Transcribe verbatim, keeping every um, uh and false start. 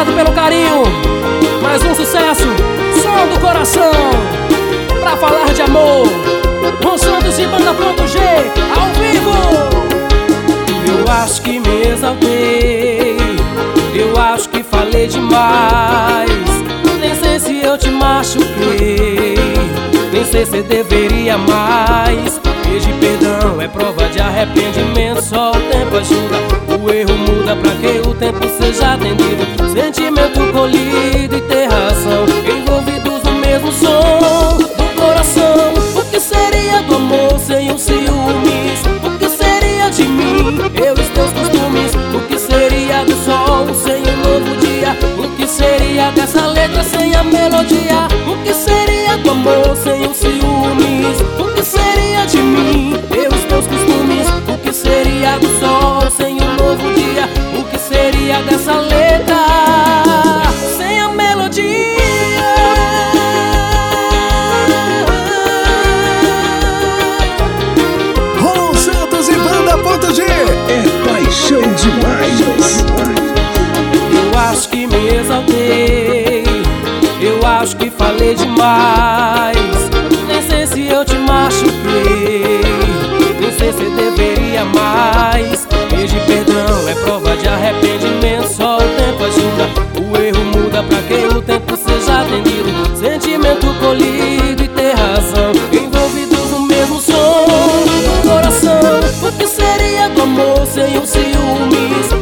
obrigado pelo carinho. Mais um sucesso, som do coração, pra falar de amor. Ron Santos e Banda Ponto G, ao vivo. Eu acho que me exaltei, eu acho que falei demais. Nem sei se eu te machuquei, nem sei se deveria mais. Pedir perdão é prova de arrependimento, só o tempo ajuda. O erro muda pra que o tempo seja atendido. Sentimento colhido e ter razão, envolvidos no mesmo som do coração. O que seria do amor sem os ciúmes? O que seria de mim, eu e os teus costumes? O que seria do sol sem um novo dia? O que seria dessa letra sem a melodia? O que seria do amor sem os ciúmes? O que seria de mim, eu e os teus costumes? O que seria do sol sem um novo dia? O que seria dessa letra sem a melodia? Ron Santos e Banda Ponto G, é paixão demais. Eu acho que me exaltei, eu acho que falei demais. Nem sei se eu te machuquei, nem sei se deveria mais. Pedir perdão é prova de arrependimento, só o tempo ajuda. O erro muda pra que o tempo seja atendido. Sentimento colhido e ter razão, envolvidos no mesmo som do coração. O que seria do amor sem os ciúmes?